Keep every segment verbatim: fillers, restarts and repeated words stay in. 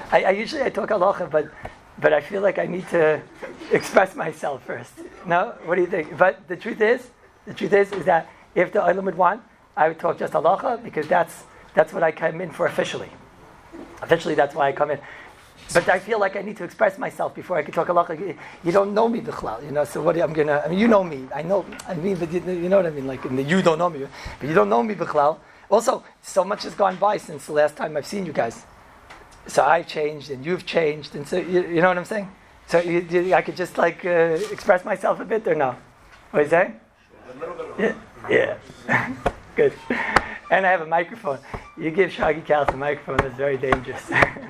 I, I usually I talk halacha, but but I feel like I need to express myself first. No, what do you think? But the truth is, the truth is, is that if the Olam would want, I would talk just halacha because that's that's what I come in for officially. Officially, that's why I come in. But I feel like I need to express myself before I can talk halacha. You don't know me, b'chlal, you know. So what I'm gonna? I mean, you know me. I know. I mean, but you, you know what I mean. Like, you don't know me, but you don't know me, b'chlal. Also, so much has gone by since the last time I've seen you guys. So I've changed, and you've changed, and so you, you know what I'm saying. So you, you, I could just like uh, express myself a bit, or no? What are you saying? A little bit. Yeah. Yeah. Good. And I have a microphone. You give Shaggy Kalas a microphone, that's very dangerous.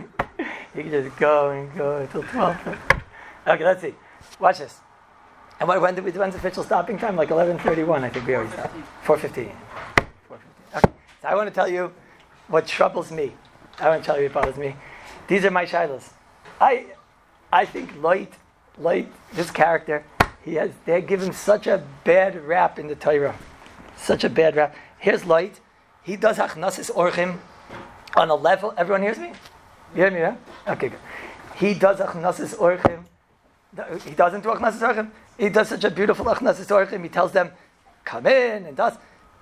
You can just go and go until twelve. Okay, let's see. Watch this. And when, when did we, when's official stopping time? Like eleven thirty-one, I think we already stopped. four fifteen. four fifteen. Okay. So I want to tell you what troubles me. I want to tell you what bothers me. These are my shilas. I I think Light, Light, this character, he has, they give him such a bad rap in the Torah. Such a bad rap. Here's Light. He does Achnasis Orchim on a level. Everyone hears me? You hear me, yeah? Okay, good. He does Achnasis Orchim. He doesn't do Achnasis Orchim. He does such a beautiful Achnasis Orchim. He tells them, come in, and does.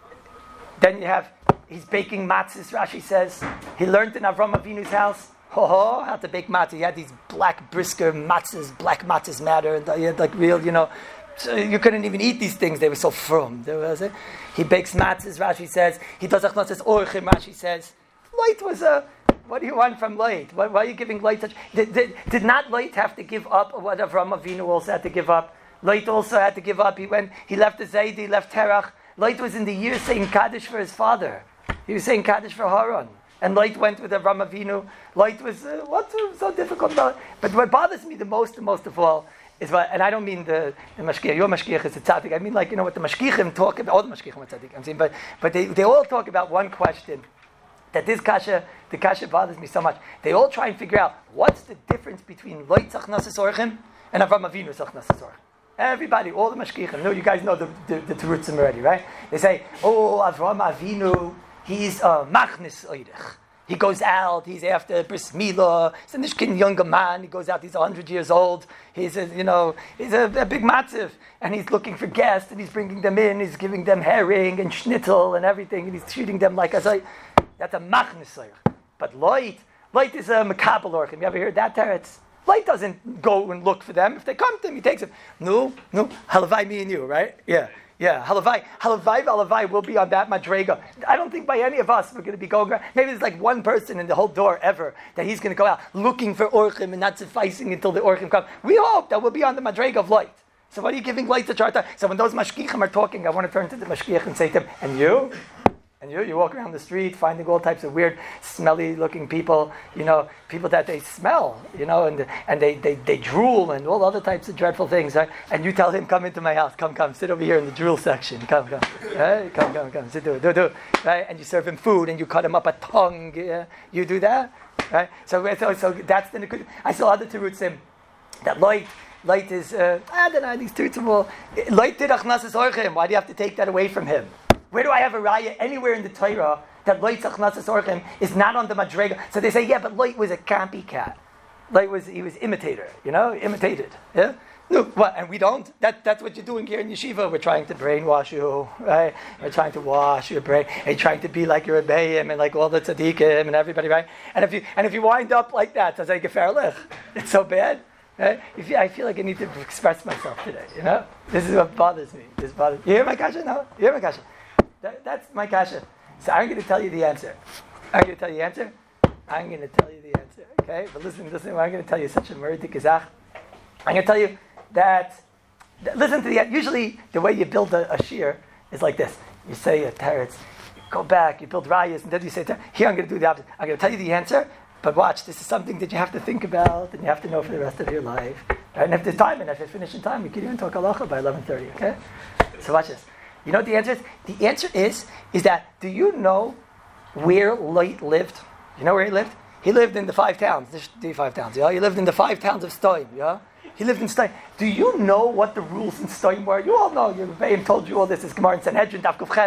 Then you have, he's baking matzahs, Rashi says. He learned in Avram Avinu's house. Ho ho, how to bake matzah. He had these black brisker matzahs, black matzahs matter, and he had like real, you know, so you couldn't even eat these things, they were so firm. There was it. He bakes matzahs, Rashi says. He does achnasis orchim, Rashi says. Light was a, what do you want from Light? Why, why are you giving Light such, did, did, did not Light have to give up what Avram Avinu also had to give up? Light also had to give up. He went, he left the Zayd, he left Terach. Light was in the year saying Kaddish for his father. He was saying Kaddish for Haran. And Light went with Avram Avinu. Light was, uh, what's so difficult about it? But what bothers me the most, the most of all, is what, and I don't mean the, the mashgiach, your mashgiach is a tzaddik. I mean like, you know, what the mashgiachim talk about, all the mashgiachim are tzaddik, I'm saying, but, but they, they all talk about one question, that this kasha, the kasha bothers me so much. They all try and figure out, what's the difference between Light Zachnasas Orchim and Avram Avinu Zachnasas Orchim? Everybody, all the mashgiachim, no, you guys know the, the, the terutzim already, right? They say, oh, Avram Avinu, he's a machnis oidech. He goes out, he's after bris milah, he's a nishkin younger man, he goes out, he's one hundred years old, he's a, you know, he's a, a big matziv, and he's looking for guests, and he's bringing them in, he's giving them herring and schnitzel and everything, and he's treating them like a zay. That's a machnis oidech. But Light, Light is a makabel orchim. You ever heard that teretz? Light doesn't go and look for them. If they come to him, he takes them. No, no, halavai, me and you, right? Yeah, yeah, halavai. Halavai, halavai will be on that madrega. I don't think by any of us we're going to be going around. Maybe there's like one person in the whole door ever that he's going to go out looking for orchim and not sufficing until the orchim come. We hope that we'll be on the madrega of Light. So what are you giving Light to charta? So when those mashgiachim are talking, I want to turn to the mashgiach and say to them, and you? And you, you walk around the street finding all types of weird, smelly-looking people, you know, people that they smell, you know, and and they, they, they drool and all other types of dreadful things, right? And you tell him, come into my house, come, come, sit over here in the drool section, come, come, right? Come, come, come, sit, do it, do it, do it, right? And you serve him food and you cut him up a tongue, yeah? You do that, right? So, so, so that's the, I saw other terutzim, that Light, Light is, uh, I don't know, these terutzim will, Light did achnasas orchim, why do you have to take that away from him? Where do I have a raya anywhere in the Torah that Light Zachnasas Orchim is not on the madrega? So they say, yeah, but Light was a copycat. Light was, he was imitator, you know, imitated. Yeah? No, what? And we don't? That, that's what you're doing here in yeshiva. We're trying to brainwash you, right? We're trying to wash your brain. And trying to be like your Rebbeim and like all the tzaddikim and everybody, right? And if you and if you wind up like that, it's like a fair lich. It's so bad. Right? If you, I feel like I need to express myself today, you know? This is what bothers me. This bothers You hear my kasha? No? You hear my kasha? That, that's my kasha. So I'm going to tell you the answer. I'm going to tell you the answer. I'm going to tell you the answer. Okay? But listen, listen. I'm going to tell you such a meritic izach. I'm going to tell you that, that. Listen to the. Usually, the way you build a, a shir is like this. You say a teretz, you go back, you build rayas, and then you say, here I'm going to do the opposite. I'm going to tell you the answer. But watch, this is something that you have to think about and you have to know for the rest of your life. Right? And if there's time, and if I finish in time, we can even talk halacha by eleven thirty. Okay? So watch this. You know what the answer is? The answer is, is that, do you know where Light lived? You know where he lived? He lived in the five towns. There's the five towns, yeah? He lived in the five towns of Stoim, yeah? He lived in Stoim. Do you know what the rules in Stoim were? You all know. Your Rebbeim told you all this. It's Gemara in Sanhedrin, Daf Kuf Ches.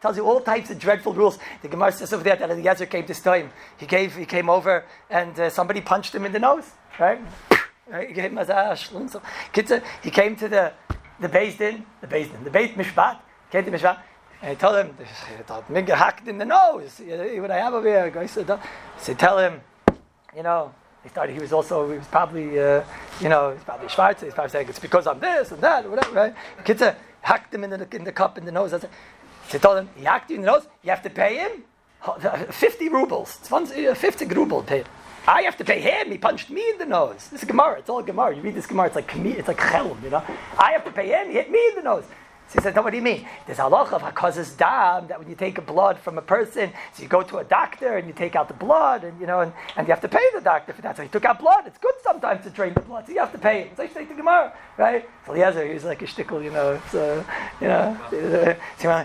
tells you all types of dreadful rules. The Gemara says over there that Eliezer came this time. He gave, he came over and uh, somebody punched him in the nose, right? right? He gave him a so He came to the the Beis Din, the Beis Din, the Beit Mishpat. Came to Mishpat. And he told him, Minga hacked in the nose. What I have over here. So tell him, you know, he started, he was also, he was probably, uh, you know, he's probably Schwarzer. He's probably saying, it's because I'm this and that, or whatever, right? Kids hacked him in the, in the cup, in the nose. So he told him, he hacked you in the nose, you have to pay him fifty rubles. It's fifty rubles paid. I have to pay him. He punched me in the nose. This is Gemara. It's all Gemara. You read this Gemara, it's like, it's like Chelm, you know? I have to pay him. He hit me in the nose. So he said, no, what do you mean? There's halacha of hakazas dam, that when you take a blood from a person, so you go to a doctor and you take out the blood, and you know, and, and you have to pay the doctor for that. So he took out blood. It's good sometimes to drain the blood, so you have to pay him. So I take the Gemara, right? So Eliezer, he was like a shtickle, you know, so, you know, so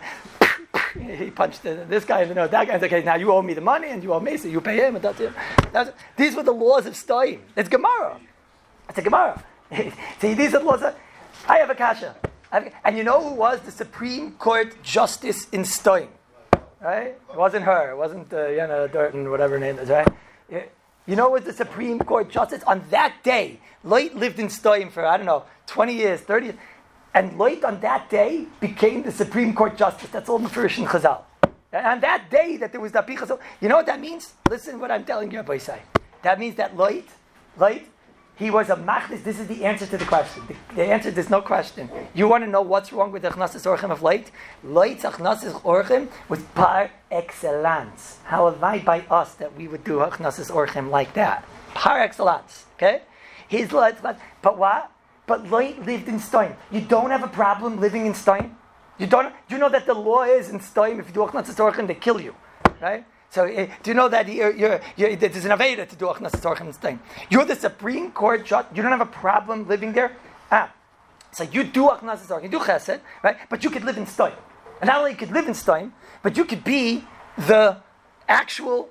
he punched this guy in the nose, that guy's like, okay, now you owe me the money, and you owe me, so you pay him, and that's it. That's it. These were the laws of Stoim. It's Gemara. It's a Gemara. See, these are the laws of, I have a kasha. And you know who was the Supreme Court Justice in Stoim? Right? It wasn't her. It wasn't, uh, you know, Durton, whatever her name is, right? You know who was the Supreme Court Justice? On that day, Loit lived in Stoim for, I don't know, twenty years, thirty years. And Loit on that day became the Supreme Court Justice. That's all Mefurish in Chazal. And on that day that there was that Pichazal, you know what that means? Listen what I'm telling you, Rabbi Isai. That means that Loit, Loit, he was a machlis. This is the answer to the question. The, the answer, there's no question. You want to know what's wrong with the Achnasas Orchim of Loit? Loit's Achnasas Orchim was par excellence. How am I by us that we would do Achnasas Orchim like that? Par excellence. Okay? His Loit, but what? But Loit lived in Stoim. You don't have a problem living in Stoim? You don't? Do you know that the law is in Stoim, if you do Achnasas Orchim, they kill you. Right? So, uh, do you know that you're, you're, you're, there's an Aveda to do Achnasas Orchim in Stoim? You're the Supreme Court judge. You don't have a problem living there? Ah. So you do Achnasas Orchim, you do Chesed, right? But you could live in Stoim. And not only you could live in Stoim, but you could be the actual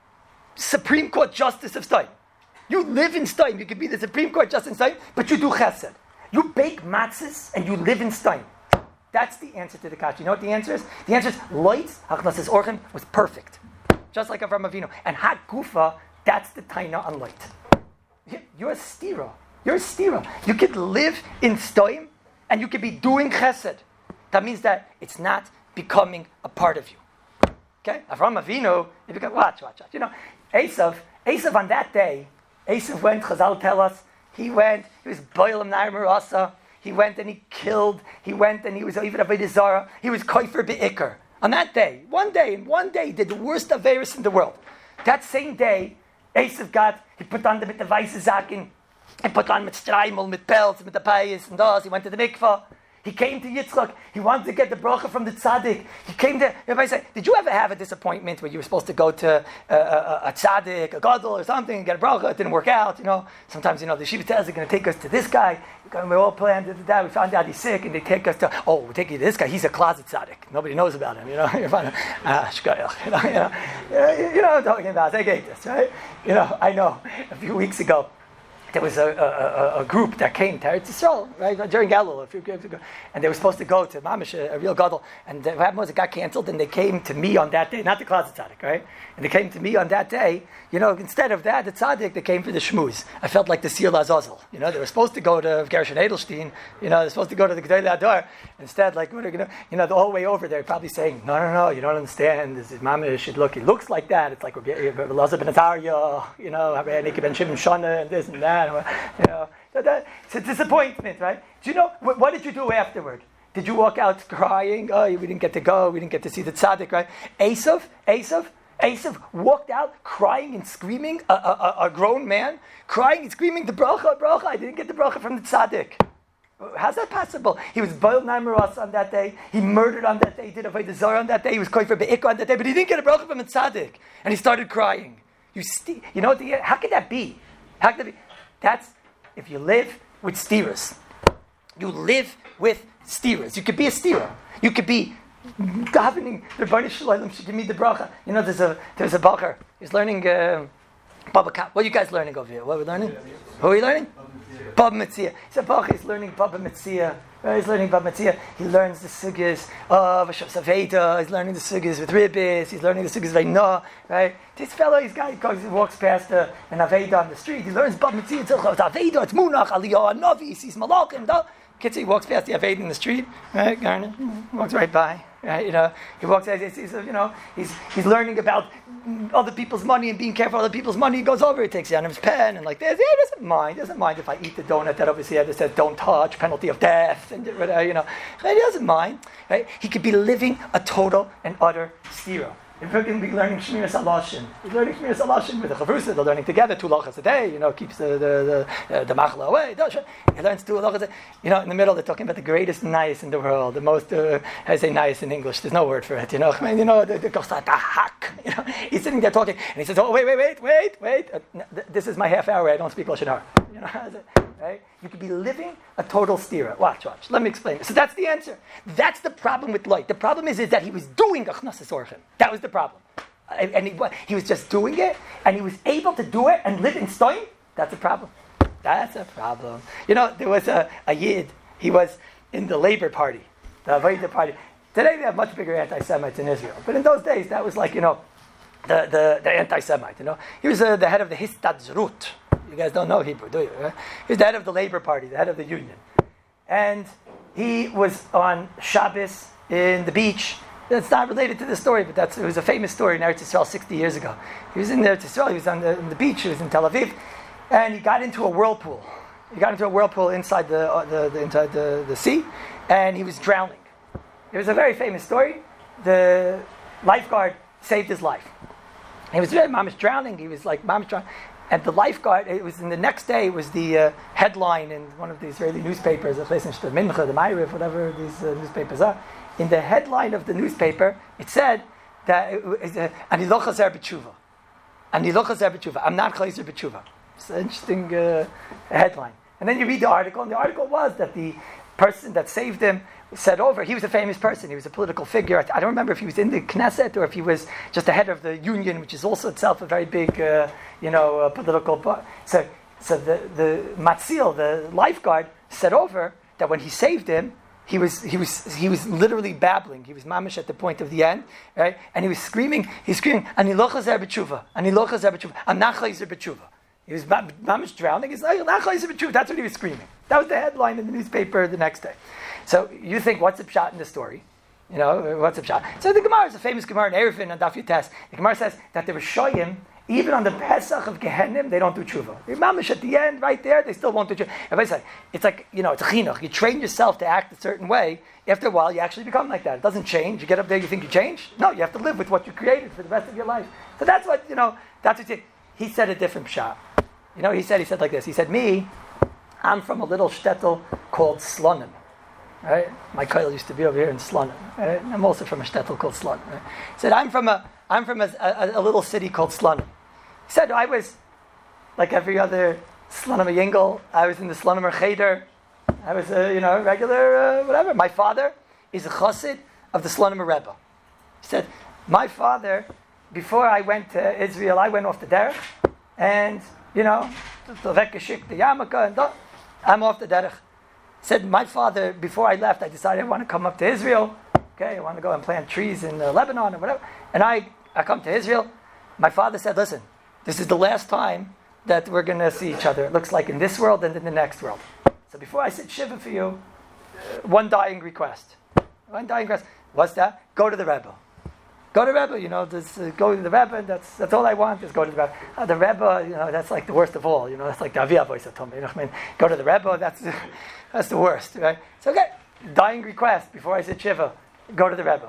Supreme Court Justice of Stoim. You live in Stoim, you could be the Supreme Court Justice in Stoim, but you do Chesed. You bake matzahs and you live in Stoim. That's the answer to the kasha. You know what the answer is? The answer is Loit's Achnasas Orchim was perfect. Just like Avram Avinu. And Hat Gufa, that's the Taina on Loit. You're a stira. You're a stira. You could live in Stoim and you could be doing Chesed. That means that it's not becoming a part of you. Okay? Avram Avinu, you become, watch, watch, watch. You know, Esav, Esav on that day, Esav went, Chazal tell us, he went, he was Boilam Nair Marasa, he went and he killed, he went and he was even Avodah Zarah, he was Koifer Be'ikr. On that day, one day, in one day, he did the worst Averis in the world. That same day, Esav got, he put on the mit the weiße Zaken, he put on mit Streimel, mit Pelz, mit the Payas, and those, he went to the mikvah. He came to Yitzchak. He wanted to get the bracha from the tzaddik. He came there. Everybody said, did you ever have a disappointment where you were supposed to go to a, a, a tzaddik, a gadol or something, and get a bracha? It didn't work out, you know. Sometimes, you know, the Shiva tells they're going to take us to this guy. We all planned that. We found out he's sick, and they take us to, oh, we'll take you to this guy. He's a closet tzaddik. Nobody knows about him, you know. You're fine. Ah, shkoyach. You know, you know, you know what I'm talking about. I get this, right? You know, I know. A few weeks ago, there was a, a, a, a group that came to Eretz Yisrael, right, during Elul, a few years ago, and they were supposed to go to Mamish, a, a real gadol, and what happened was it got canceled, and they came to me on that day, not the closet tzaddik, right? And they came to me on that day, you know, instead of that, the tzaddik, they came for the shmooze. I felt like the Seal Azazel, you know, they were supposed to go to Gershon Edelstein, you know, they're supposed to go to the Gedolei Adar. Instead, like, what are you gonna, you know, the whole way over there, probably saying, no, no, no, you don't understand, this is Mamish, should look, it looks like that, it's like Elazar ben Atariah, you know, Nika ben Shimon Shana, and this and that, you know. So that, it's a disappointment, right? Do you know, what, what did you do afterward? Did you walk out crying? Oh, we didn't get to go, we didn't get to see the tzaddik, right? Esav, Esav, Esav walked out crying and screaming, a, a, a grown man, crying and screaming, the bracha, bracha, I didn't get the bracha from the tzaddik. How's that possible? He was boiled naimaras on that day, he murdered on that day, he did avodah zarah on that day, he was koifer be'ikra on that day, but he didn't get a bracha from the tzaddik. And he started crying. You st- you know, the, how could that be? How could that be? That's if you live with steerers. You live with steerers. You could be a steerer. You could be davening. The Rebbeinu Shalom should give me the bracha. You know, there's a there's a bacher. He's learning uh, Baba Ka. What are you guys learning over here? What are we learning? Who are you learning? Baba Metzia. He's a bacher. He's learning Baba Metzia. Right? He's learning Bava Metzia. He learns the sugyas of Shas Aveda. He's learning the sugyas with ribbis. He's learning the sugyas of Eina. Right? This fellow, he's guy, he, goes, he walks past uh, an Aveda on the street. He learns Bava Metzia. It's Aveda. It's Munach, Aliyah, Navi. He sees Malachim. Kids, he walks past the Aveda in the street, right? Garnet walks right by, right? You know, he walks. He's, he's, you know, he's he's learning about other people's money and being careful with other people's money. He goes over, he takes down his pen and like this. Yeah, he doesn't mind. He doesn't mind if I eat the donut that obviously it says don't touch, penalty of death, and uh, you know, he doesn't mind. Right? He could be living a total and utter stira. If we're going to be learning Shmiras Halashim, he's learning Shmiras Halashim with the Chavrusa, they're learning together two lachas a day, you know, keeps the the the, uh, the machla away. He learns two lachas a day. You know, in the middle, they're talking about the greatest nice in the world, the most, uh, I say nice in English, there's no word for it, you know. I mean, you know, the, the, the hack, you know. He's sitting there talking, and he says, oh, wait, wait, wait, wait, wait. Uh, this is my half hour, I don't speak Lashon Hara. You know, right? You could be living a total stira. Watch, watch. Let me explain. So that's the answer. That's the problem with light. The problem is, is that he was doing Achnasas Orchim. That was the problem. And he, he was just doing it, and he was able to do it and live in Stein. That's a problem. That's a problem. You know, there was a, a Yid. He was in the Labor Party, the Avodah Party. Today they have much bigger anti-Semites in Israel. But in those days, that was like, you know, the, the, the anti-Semite, you know. He was uh, the head of the Histadrut. You guys don't know Hebrew, do you? Right? He was the head of the Labor Party, the head of the union. And he was on Shabbos in the beach. That's not related to the story, but that's, it was a famous story in Eretz Yisrael sixty years ago. He was in Eretz Yisrael, he was on the, on the beach, he was in Tel Aviv, and he got into a whirlpool. He got into a whirlpool inside the, uh, the, the, inside the, the sea, and he was drowning. It was a very famous story. The lifeguard saved his life. He was very mamish drowning, he was like mamish drowning. And the lifeguard, it was in the next day, it was the uh, headline in one of the Israeli newspapers, the Mincha, the Ma'ariv, whatever these uh, newspapers are. In the headline of the newspaper, it said that Ani lo chazer b'tshuva. Ani lo chazer b'tshuva. I'm not chazer b'tshuva. It's an interesting uh, headline. And then you read the article, and the article was that the person that saved him said over, he was a famous person, he was a political figure. I don't remember if he was in the Knesset or if he was just the head of the union, which is also itself a very big, uh, you know, uh, political... So, so the, the Matzil, the lifeguard, said over that when he saved him, He was he was he was literally babbling. He was mamish at the point of the end, right? And he was screaming. He's screaming, "Ani lo chazer b'tshuva. Ani lo chazer b'tshuva. I'm not chazer b'tshuva." He was mamish drowning. He's like, "Not chazer b'tshuva." That's what he was screaming. That was the headline in the newspaper the next day. So you think, what's the pshat in the story? You know, what's the pshat? So the Gemara is a famous Gemara in Eruvin and Daf Yutes. The Gemara says that the Rishoyim, even on the Pesach of Gehenim, they don't do tshuva. The mamish at the end, right there, they still won't do tshuva. Everybody's like, it's like, you know, it's a chinuch. You train yourself to act a certain way. After a while, you actually become like that. It doesn't change. You get up there, you think you changed? No, you have to live with what you created for the rest of your life. So that's what, you know, that's what you, he said a different pshat. You know, he said, he said like this. He said, me, I'm from a little shtetl called Slonim. Right? My koil used to be over here in Slonim. Right? I'm also from a shtetl called Slonim. Right? He said, I'm from a, I'm from a, a, a little city called Slonim. He said, I was, like every other Slonim Yingel, I was in the Slonim Cheder. I was a, you know, regular, uh, whatever. My father is a chassid of the Slonim Rebbe. He said, my father, before I went to Israel, I went off the derech, and, you know, the vekashik, the yarmulke, and I'm off the derech. He said, my father, before I left, I decided I want to come up to Israel. Okay, I want to go and plant trees in uh, Lebanon or whatever. And I, I come to Israel. My father said, listen, this is the last time that we're going to see each other. It looks like in this world and in the next world. So before I sit shiva for you, uh, one dying request. One dying request. What's that? Go to the Rebbe. Go to the Rebbe. You know, this, uh, go to the Rebbe. That's that's all I want is go to the Rebbe. Uh, the Rebbe, you know, that's like the worst of all. You know, that's like the Aviyah voice of Tomei. You know, I mean, go to the Rebbe. That's that's the worst, right? So okay, dying request before I sit shiva. Go to the Rebbe.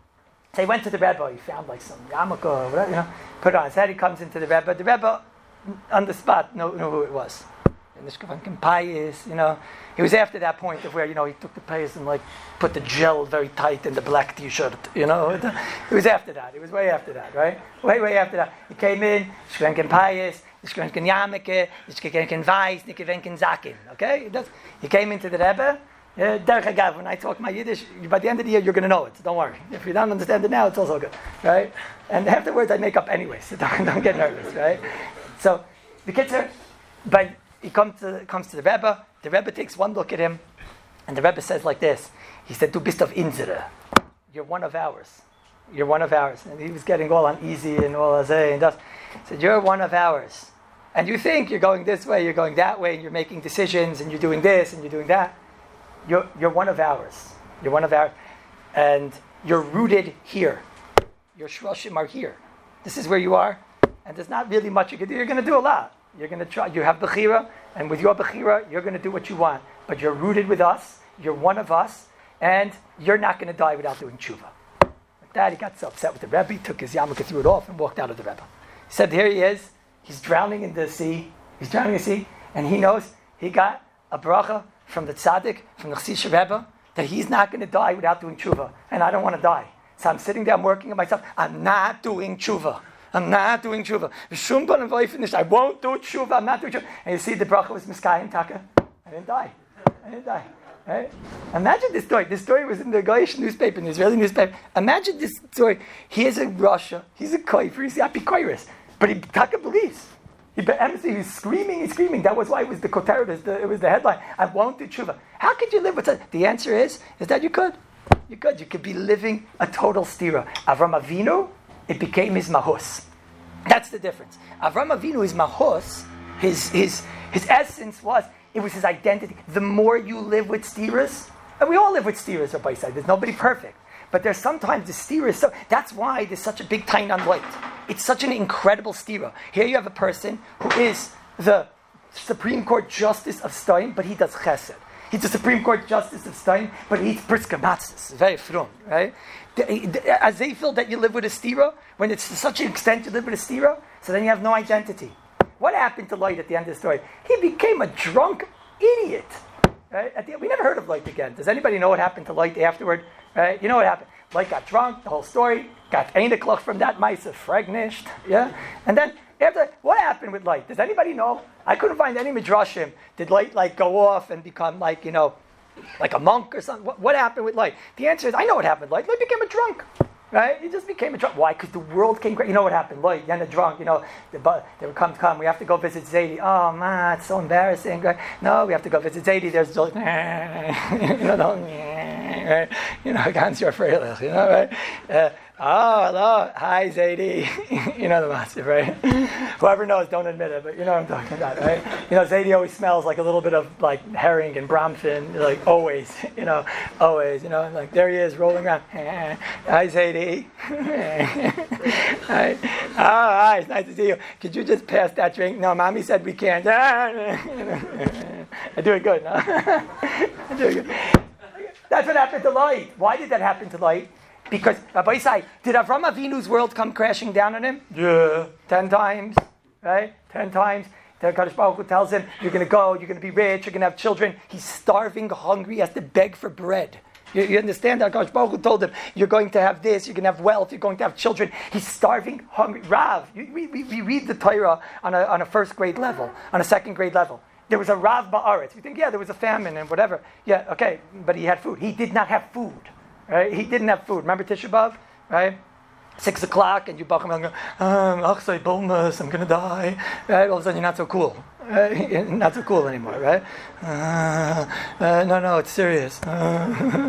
So he went to the Rebbe. He found like some yarmulke or whatever. You know, put it on his head. He comes into the Rebbe. The Rebbe, on the spot, knew, knew who it was. And this fucking pious, you know, he was after that point of where, you know, he took the pious and like put the gel very tight in the black t-shirt, you know. He was after that. He was way after that, right? Way, way after that. He came in, schwenken pious, schwenken yarmulke, schwenken weiß, schwenken zakin, okay? He came into the Rebbe. Uh, Derech Agav, when I talk my Yiddish, by the end of the year you're going to know it, so don't worry. If you don't understand it now, it's also good, right? And half the words I make up anyway, so don't, don't get nervous, right? So, the kids are, but he comes to, comes to the Rebbe, the Rebbe takes one look at him, And the Rebbe says like this. He said, Du bist of unsere. You're one of ours. You're one of ours. And he was getting all uneasy and all azay and dust. He said, you're one of ours. And you think you're going this way, you're going that way, and you're making decisions, and you're doing this, and you're doing that. You're, you're one of ours. You're one of ours. And you're rooted here. Your shroshim are here. This is where you are. And there's not really much you can do. You're going to do a lot. You're going to try. You have Bechira, and with your Bechira, you're going to do what you want. But you're rooted with us. You're one of us. And you're not going to die without doing tshuva. Like that, he got so upset with the Rebbe. He took his yarmulke, threw it off, and walked out of the Rebbe. He said, here he is. He's drowning in the sea. He's drowning in the sea. And he knows he got a bracha from the tzaddik, from the Chassidus Rebbe, that he's not going to die without doing tshuva. And I don't want to die. So I'm sitting there, I'm working on myself. I'm not doing tshuva. I'm not doing tshuva. I won't do tshuva. I'm not doing tshuva. And you see, the bracha was Miskayim Taka. I didn't die. I didn't die. Right? Imagine this story. This story was in the Goyish newspaper, in the Israeli newspaper. Imagine this story. He is in Russia. He's a koifer. He's a apikoiris. But he Taka believes. He, he was screaming and screaming. That was why it was the koteret. It, it was the headline. I won't do tshuva. How could you live with that? The answer is, is that you could. You could. You could be living a total stira. Avram Avinu, it became his mahus. That's the difference. Avram Avinu, his mahus, his his his essence was, it was his identity. The more you live with stiras, and we all live with stiras at by side. There's nobody perfect. But there's sometimes the stira is so, that's why there's such a big tain on light. It's such an incredible stira. Here you have a person who is the Supreme Court Justice of Stein, but he does chesed. He's the Supreme Court Justice of Stein, but he eats brisker matzahs. Very frum, right? As they feel that you live with a stira, when it's to such an extent you live with a stira, so then you have no identity. What happened to Light at the end of the story? He became a drunk idiot. Right? At the, we never heard of Light again. Does anybody know what happened to Light afterward? Right? You know what happened? Light got drunk, the whole story, got Eineklach from that Maisa, fregnished, yeah? And then, after, what happened with Light? Does anybody know? I couldn't find any midrashim. Did Light like go off and become like, you know, like a monk or something? What, what happened with Light? The answer is, I know what happened. Light, Light became a drunk. Right? He just became a drunk. Why? Because the world came great. You know what happened? Light, then a drunk, you know, the, they would come to come. We have to go visit Zadie. Oh, man, it's so embarrassing. Right? No, we have to go visit Zadie. There's just, you know, don't, right? You know, Gans your freilich, you know, right? Uh, oh, hello. Hi, Zadie. You know the massive, right? Whoever knows, don't admit it, but you know what I'm talking about, right? You know, Zadie always smells like a little bit of like herring and bramfin, like always, you know, always, you know, like there he is rolling around. Hi, Zadie. Hi. Oh, hi, it's nice to see you. Could you just pass that drink? No, Mommy said we can't. I do it good, no? I do it good. That's what happened to Light. Why did that happen to Light? Because, Rabbi Isai, did Avram Avinu's world come crashing down on him? Yeah. Ten times, right? Ten times. The Kadosh Baruch Hu tells him, you're going to go, you're going to be rich, you're going to have children. He's starving, hungry, he has to beg for bread. You, you understand that? Kadosh Baruch Hu told him, you're going to have this, you're going to have wealth, you're going to have children. He's starving, hungry. Rav, you, we, we, we read the Torah on a, on a first grade level, on a second grade level. There was a Rav Ba'aretz. We think, yeah, there was a famine and whatever. Yeah, okay, but he had food. He did not have food, right? He didn't have food. Remember Tisha B'Av, right? Six o'clock, and you buck him and go, um, Achsai Bolmus, I'm going to die. Right? All of a sudden, you're not so cool. Right? Not so cool anymore, right? Uh, uh, no, no, it's serious. Uh,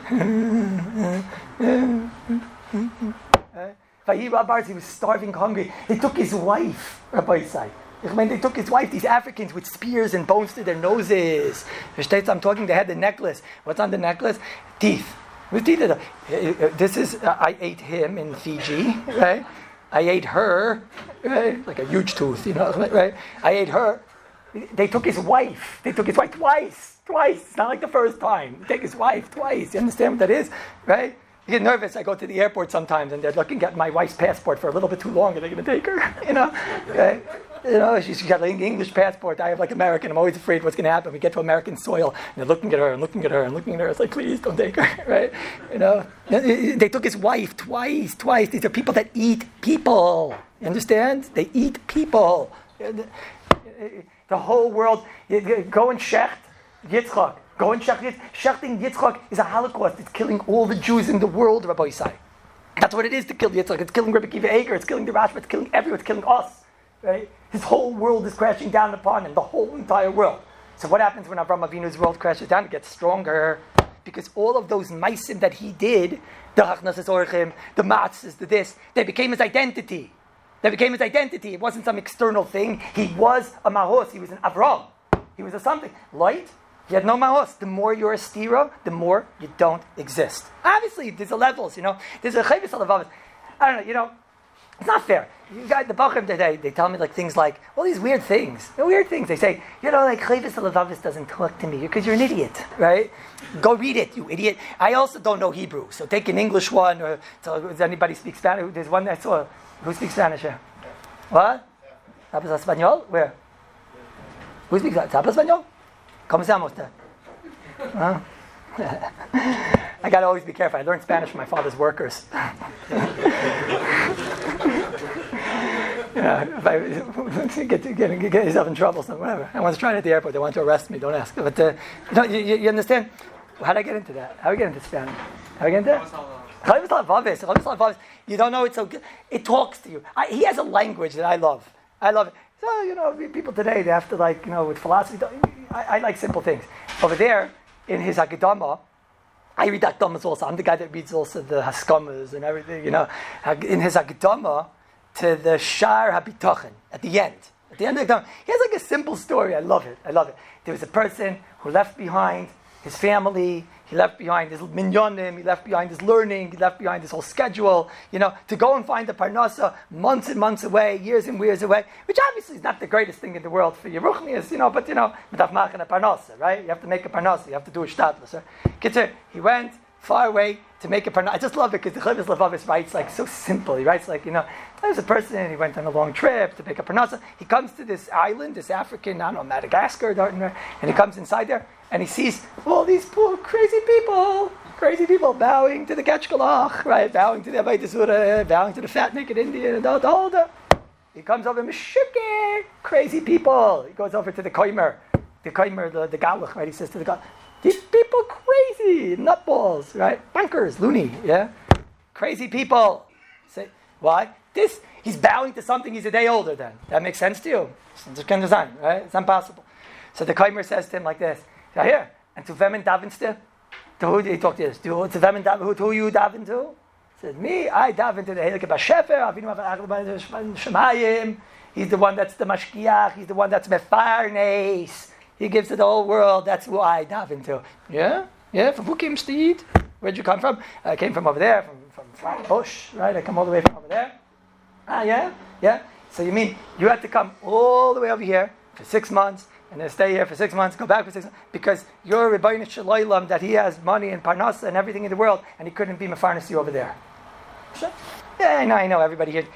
right? He was starving, hungry. He took his wife, Rabbi Isai. When they took his wife, these Africans with spears and bones to their noses. I'm talking, they had the necklace. What's on the necklace? Teeth. With teeth. This is, uh, I ate him in Fiji, right? I ate her, right? Like a huge tooth, you know, right? I ate her. They took his wife. They took his wife twice. Twice. It's not like the first time. They take his wife twice. You understand what that is, right? I get nervous. I go to the airport sometimes and they're looking at my wife's passport for a little bit too long. Are they going to take her? You know? Right? You know, she's got an English passport. I have like American. I'm always afraid what's going to happen. We get to American soil, and they're looking at her and looking at her and looking at her. It's like, please don't take her, right? You know, they took his wife twice, twice. These are people that eat people. You understand? They eat people. The whole world. Go and shecht Yitzchak. Go and shecht Yitzchak. Shechting Yitzchak is a Holocaust. It's killing all the Jews in the world, Rabbi Isai. That's what it is to kill Yitzchak. It's killing Rebbe Kiva Eger. It's killing the Rashba. It's killing everyone. It's killing us. Right? His whole world is crashing down upon him, the whole entire world. So what happens when Avram Avinu's world crashes down? It gets stronger. Because all of those meisim that he did, the Hachnas Orchim, the Matzahs, the this, they became his identity. They became his identity. It wasn't some external thing. He was a Mahos. He was an Avram. He was a something. Light, he had no Mahos. The more you're a stira, the more you don't exist. Obviously, there's a levels, you know. There's a Chavis Alavavas. I don't know, you know. It's not fair. You guys, the Bachrim today, they tell me like things like, all these weird things. They're weird things. They say, you know, like, Chavis Alavavas doesn't talk to me because you're an idiot, right? Go read it, you idiot. I also don't know Hebrew, so take an English one, or so, does anybody speak Spanish? There's one I saw. Who speaks Spanish here? What? ¿Hablas español? Where? Who speaks Spanish? ¿Hablas español? ¿Cómo se llama usted? Huh? I gotta always be careful. I learned Spanish from my father's workers. Yeah, if I get, get, get yourself in trouble, so whatever. I once tried at the airport. They wanted to arrest me. Don't ask. But uh, no, you, you understand? How did I get into that? How did I get into Spanish? How did I get into that? You don't know it so good. It talks to you. I, he has a language that I love. I love it. So, you know, people today, they have to, like, you know, with philosophy, I, I like simple things. Over there, in his Haggadah, I read Haggadahs also. I'm the guy that reads also the Haskamas and everything, you know. In his Haggadah, to the Shar HaBitachon, at the end. At the end of the Haggadah, he has like a simple story. I love it. I love it. There was a person who left behind his family, he left behind his minyanim, he left behind his learning, he left behind his whole schedule, you know, to go and find the parnasa months and months away, years and years away, which obviously is not the greatest thing in the world for Yeruchnias, you know, but you know, a parnasa, right? You have to make a parnasa, you have to do a shtadlus, right? He went far away to make a parnasa. I just love it because the Chavis Lavavis writes like so simple. He writes like, you know, there's a person, he went on a long trip to make a parnasa. He comes to this island, this African, I don't know, Madagascar, and he comes inside there, and he sees all these poor, crazy people, crazy people bowing to the Ketchkalach, right? Bowing to the Abayt Surah, bowing to the fat naked Indian, and all the. He comes over, Meshuke, crazy people. He goes over to the Koimer, the Koimer, the, the Galach, right? He says to the Galach, these people crazy, nutballs, right? Bunkers, loony, yeah? Crazy people. Say, why? This, he's bowing to something he's a day older than. That makes sense to you? It's kind of design, right? It's impossible. So the Koimer says to him like this, yeah, here, and to wem davenst du? To who did he talk to this? To wem daven, who you daven to? He says, me, I daven to the Heilige Bashefer, Avinu Shemayim. He's the one that's the Mashkiach, he's the one that's Mefarnes. He gives to the whole world, that's who I daven to. Yeah? Yeah, from who came to eat? Where'd you come from? I came from over there, from, from Flatbush, right? I come all the way from over there. Ah, yeah? Yeah? So you mean, you had to come all the way over here for six months, and then stay here for six months, go back for six months, because you're Rebbeinu Shalom, that he has money and parnasa and everything in the world, and he couldn't be Mefarnasi over there. Yeah, I know, I know, everybody here.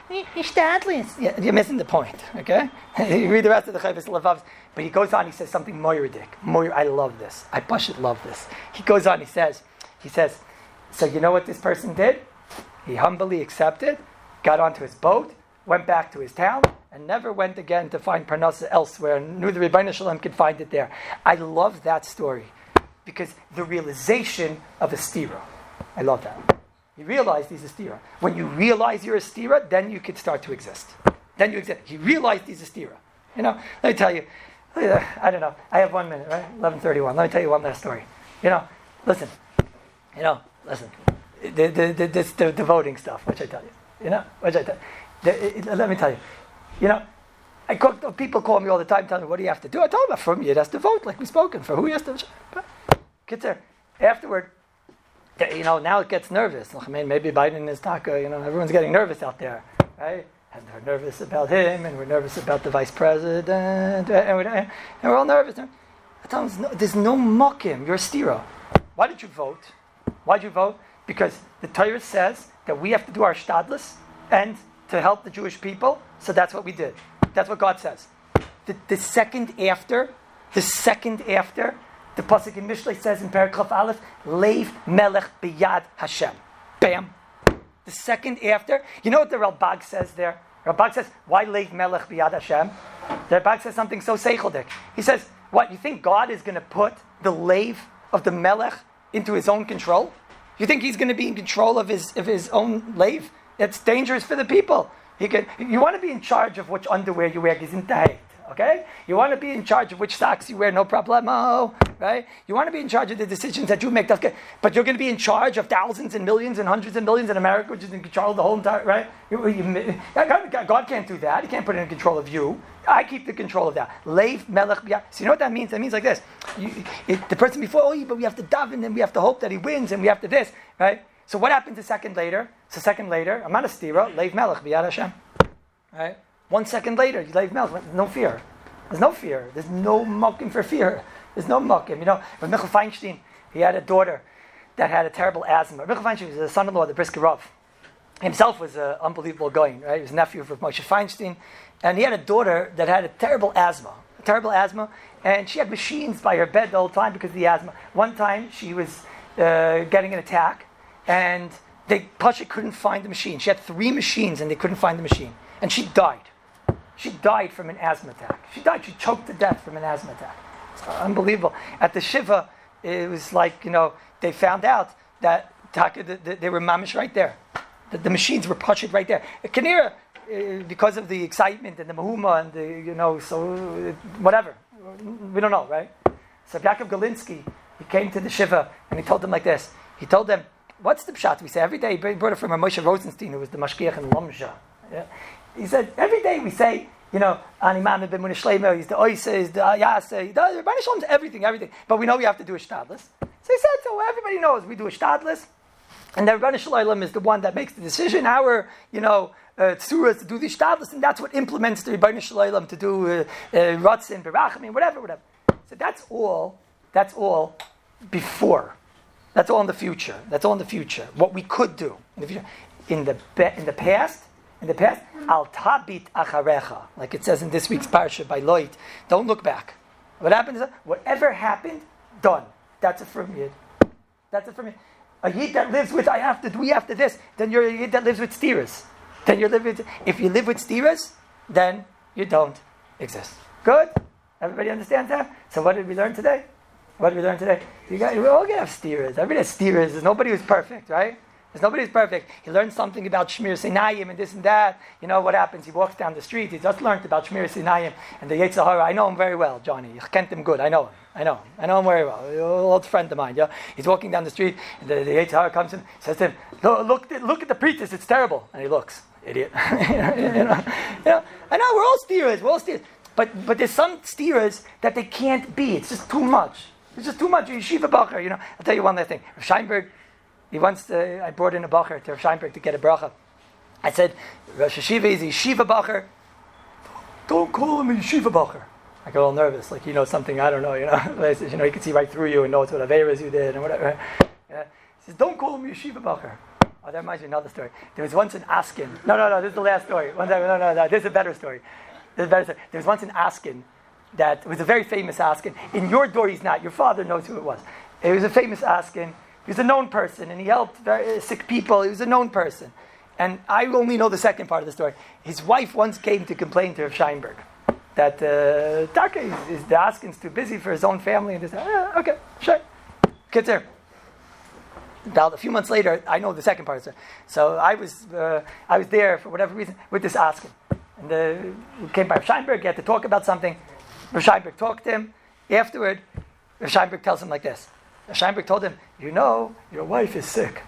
Yeah, you're missing the point, okay? You read the rest of the Chavis Levavs, but he goes on, he says something moiridik. Moir, I love this. I Pashut love this. He goes on, he says, he says, so you know what this person did? He humbly accepted, got onto his boat, went back to his town, and never went again to find parnasa elsewhere, and knew the Rebbeinu Shalom could find it there. I love that story, because the realization of a stira. I love that. You realize he's a stira. When you realize you're a stira, then you could start to exist. Then you exist. He realized he's a stira. You know, let me tell you, I don't know, I have one minute, right? eleven thirty-one. Let me tell you one last story. You know, listen, you know, listen, the, the, the, this, the, the voting stuff, which I tell you, you know, which I tell you. The, it, let me tell you, you know, I cook, people call me all the time telling me, what do you have to do? I told them, from you, it has to vote, like we've spoken, for who he has to vote. Kids there, afterward, you know, now it gets nervous. I mean, maybe Biden is taka, you know, everyone's getting nervous out there, right? And we're nervous about him, and we're nervous about the vice president, and we're, and we're all nervous. I tell them, there's no mockim, you're a stira. Why did you vote? Why did you vote? Because the Torah says that we have to do our shtadlus, and to help the Jewish people, so that's what we did. That's what God says. The, the second after, the second after, the pasuk in Mishlei says in Paragraph Aleph, Leiv Melech B'Yad Hashem. Bam. The second after, you know what the Ralbag says there? Ralbag says, why Leiv Melech B'Yad Hashem? The Ralbag says something so seicheldik. He says, what, you think God is going to put the Leiv of the Melech into his own control? You think he's going to be in control of his of his own Leiv? It's dangerous for the people. You can, you want to be in charge of which underwear you wear. Gesundheit. okay? You want to be in charge of which socks you wear, no problemo, right? You want to be in charge of the decisions that you make, that's good. But you're going to be in charge of thousands and millions and hundreds of millions in America, which is in control of the whole entire, right? You, you, God, God can't do that. He can't put it in control of you. I keep the control of that. Leiv melech b'yad. So you know what that means? That means like this. You, it, the person before, oh, but we have to daven and we have to hope that he wins and we have to this, right? So what happens a second later? So a second later, I'm not a stira, leiv melech b'yad Hashem. Right? One second later, you leiv melech, no fear. There's no fear. There's no mucking for fear. There's no mucking. You know, with Michael Feinstein, he had a daughter that had a terrible asthma. Michael Feinstein was the son-in-law of the Brisker Rav. Himself was an unbelievable guy, right? He was a nephew of Moshe Feinstein. And he had a daughter that had a terrible asthma. A terrible asthma. And she had machines by her bed the whole time because of the asthma. One time, she was uh, getting an attack, and they Pasha couldn't find the machine. She had three machines, and they couldn't find the machine. And she died. She died from an asthma attack. She died. She choked to death from an asthma attack. It's unbelievable. At the Shiva, it was like, you know, they found out that they were mamish right there. The, the machines were pushed right there. Kanira, uh, because of the excitement and the mahuma and the, you know, so uh, whatever. We don't know, right? So Yaakov Galinsky, he came to the Shiva and he told them like this. He told them, what's the pshat? We say every day, he brought it from Moshe Rosenstein, who was the mashgiach in Lomja. Yeah? He said, every day we say, you know, Animam ben Munah Shleimo, he's the Oisa, he's the Ayasa, he's the Rebbeinu Shalom's everything, everything. But we know we have to do a shtadlis. So he said, so everybody knows we do a shtadlis, and the Rebbeinu Shalom is the one that makes the decision. Our, you know, uh, tzura is to do the shtadlis, and that's what implements the Rebbeinu Shalom to do uh, uh, Ratzin, Berachim, whatever, whatever. So that's all, that's all before. That's all in the future. That's all in the future. What we could do in the future. In the, in the past, In the past, al tabit acharecha, like it says in this week's parsha by Lloyd. Don't look back. What happens? Whatever happened, done. That's a firm yid. That's a firm yid. A yid that lives with I have to do, we have to this. Then you're a yid that lives with steeras. Then you live with. If you live with steeras, then you don't exist. Good. Everybody understands that? So what did we learn today? What did we learn today? You got. We're all gonna have steeras. Everybody has steeras. There's nobody who's perfect, right? There's nobody's perfect. He learned something about Shmir Sinayim and this and that. You know what happens? He walks down the street. He just learned about Shmir Sinayim and the Yetzer Hara. I know him very well, Johnny. I kent him good. I know him. I know him. I know him very well. An old friend of mine. Yeah, he's walking down the street, and the, the Yetzer Hara comes in, says to him, "Look, look, look at the preachers. It's terrible." And he looks, idiot. you, know, you, know, you know, I know we're all steerers. We're all steerers. But but there's some steerers that they can't be. It's just too much. It's just too much. Yeshiva Bacher. You know. I'll tell you one other thing. Scheinberg. He once, uh, I brought in a bacher to Rav Scheinberg to get a bracha. I said, Rosh Hashiva is a yeshiva bacher. Don't call him a yeshiva bacher. I got a little nervous, like he knows something I don't know, you know. I said, you know, he can see right through you and knows what averas you did and whatever. Yeah. He says, don't call him a yeshiva bacher. Oh, that reminds me of another story. There was once an Askin. No, no, no, this is the last story. One second, no, no, no, this is a better story. This is a better story. There was once an Askin that was a very famous Askin. In your door, he's not. Your father knows who it was. It was a famous Askin. He was a known person, and he helped very sick people. He was a known person. And I only know the second part of the story. His wife once came to complain to Rav Scheinberg that uh, Taka is, is the Askin's too busy for his own family. And this, ah, okay, sure. Kids there. About a few months later, I know the second part of the story. So I was uh, I was there for whatever reason with this Askin. And uh, we came by Rav Scheinberg, he had to talk about something. Rav Scheinberg talked to him. Afterward, Rav Scheinberg tells him like this. Scheinberg told him, you know, your wife is sick.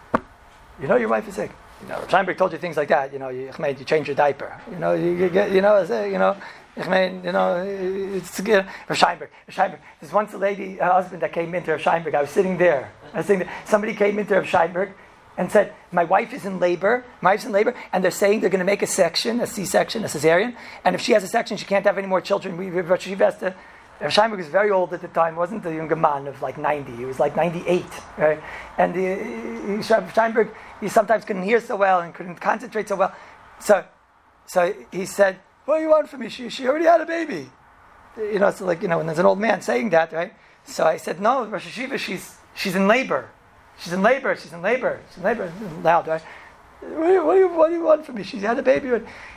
You know your wife is sick. You know, Scheinberg told you things like that. You know, you, you change your diaper. You know, you, you get, you know, you know, you know, it's you know, Scheinberg. Scheinberg. There's once a lady, a husband that came into Rav Scheinberg. I was sitting there. I was sitting there. Somebody came into Rav Scheinberg and said, my wife is in labor. My wife's in labor, and they're saying they're going to make a section, a C-section, a cesarean, and if she has a section, she can't have any more children. We, she has to. Rav Scheinberg was very old at the time. Wasn't a younger man of like ninety. He was like ninety-eight, right? And the, he, Rav Scheinberg, he sometimes couldn't hear so well and couldn't concentrate so well. So, so he said, "What do you want from me? She, she already had a baby." You know, so like you know, when there's an old man saying that, right? So I said, "No, Rosh Hashiva, she's she's in labor. She's in labor. She's in labor. She's in labor." Loud, right? What do you, what do you, what do you want from me? She's had a baby.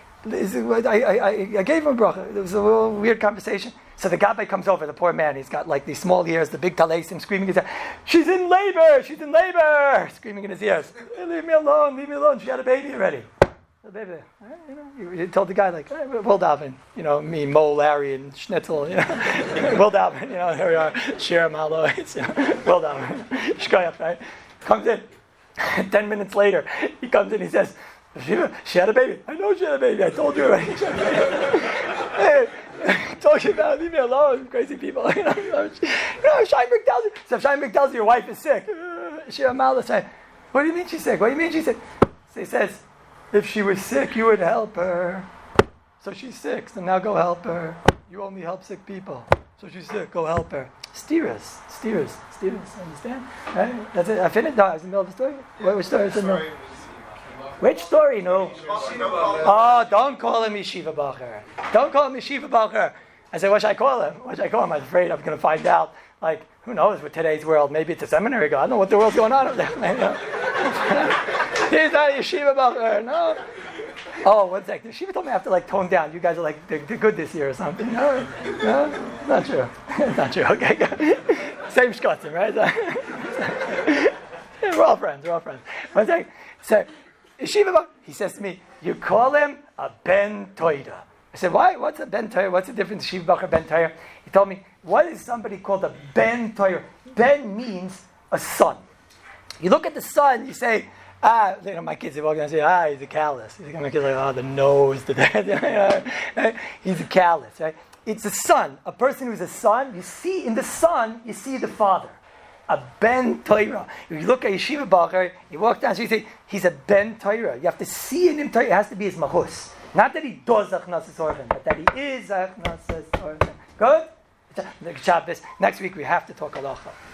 I, I, I gave him a bracha. It was a little weird conversation. So the gabbai comes over, the poor man. He's got like these small ears, the big talesim, screaming in his ear. She's in labor! She's in labor! Screaming in his ears. Leave me alone, leave me alone. She had a baby already. baby, you know, you told the guy like, hey, we'll daven, you know, me, Mo, Larry, and Schnitzel, you know, we'll daven, you know, here we are, Shira Malo, you know, we'll daven, Shkoyach, right? Comes in, ten minutes later, he comes in, he says, Shiva, she had a baby. I know she had a baby. I told you already. Hey, I told you about it. Leave me alone, crazy people. You know, you know, Sheinberg tells you. So if Sheinberg tells you your wife is sick, Shira Malo says, what do you mean she's sick? What do you mean she's sick? So he says, if she was sick, you would help her. So she's sick, so now go help her. You only help sick people. So she's sick, go help her. Steerers, steerers, steerers, understand? Right? That's it. I finished. No, I was in the middle of the story. What which story is in the Which story? No. Oh, don't call him Yeshiva Bacher. Don't call him Yeshiva Bacher. I said, what should I call him? What should I call him? I'm afraid I'm going to find out. Like, who knows with today's world? Maybe it's a seminary guy. I don't know what the world's going on over there. He's not Yeshiva Bacher. No. Oh, one sec. The Yeshiva told me I have to like tone down. You guys are like, they're, they're good this year or something. No, no, not true. Not true. Okay, good. Same shkotzim, right? We're all friends. We're all friends. One sec. So, Yeshiva Bacher, he says to me, you call him a Ben Toira. I said, why? What's a Ben Toira? What's the difference, Yeshiva Bacher, Ben Toira? He told me, what is somebody called a Ben Toira? Ben means a son. You look at the son, you say, ah, you know, my kids are all going to say, ah, he's a callous. He's going to be like, oh, the nose, the that. He's a callous, right? It's a son. A person who's a son, you see, in the son, you see the father. A Ben Torah. If you look at Yeshiva Bacher, you walk down, so you say, he's a Ben Torah. You have to see in him, Torah. It has to be his mahus. Not that he does Achnasas Orphan, but that he is Achnasas Orphan. Good? Shabbos. Next week we have to talk halacha.